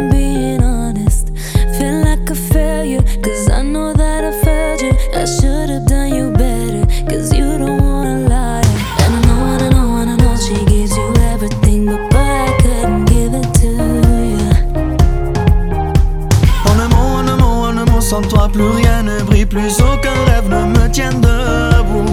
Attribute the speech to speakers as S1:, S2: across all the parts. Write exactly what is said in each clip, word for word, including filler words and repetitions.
S1: I'm being honest. Feel like a failure, cause I know that I failed you. I should've done you better, cause you don't wanna lie. And I know, and I know, and I know she gives you everything, but boy, I couldn't give it to you.
S2: En un mot, en un mot, en un mot, sans toi plus rien ne brille, plus aucun rêve ne me tient debout.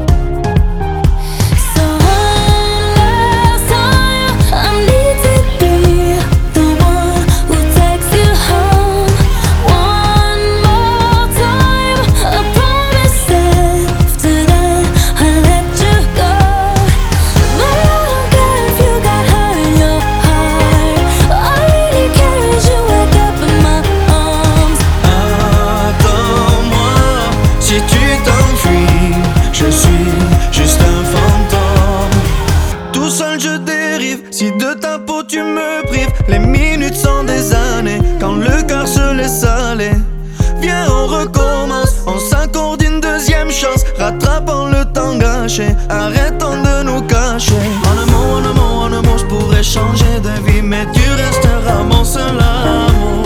S2: Si de ta peau tu me prives, les minutes sont des années. Quand le cœur se laisse aller, viens on recommence. On s'accorde une deuxième chance, rattrapant le temps gâché. Arrêtons de nous cacher. En un mot, en un mot, en un mot, je pourrais changer de vie, mais tu resteras mon seul amour.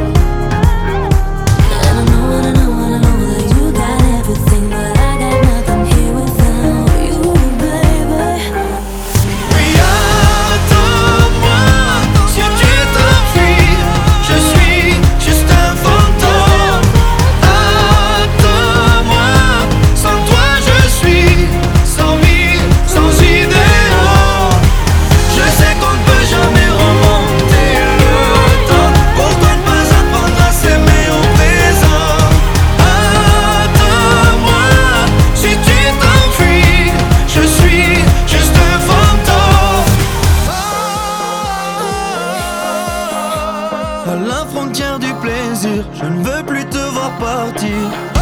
S2: À la frontière du plaisir, je ne veux plus te voir partir.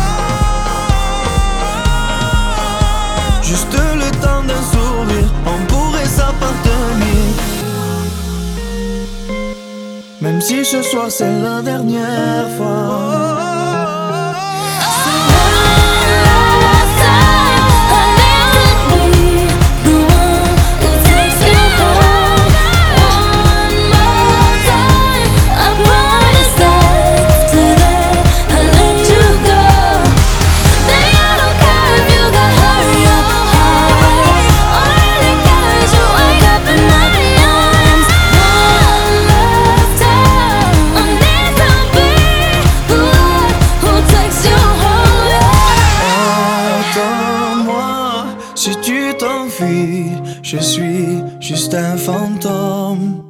S2: Juste le temps d'un sourire, on pourrait s'appartenir. Même si ce soir c'est la dernière fois. Si tu t'enfuis, je suis juste un fantôme.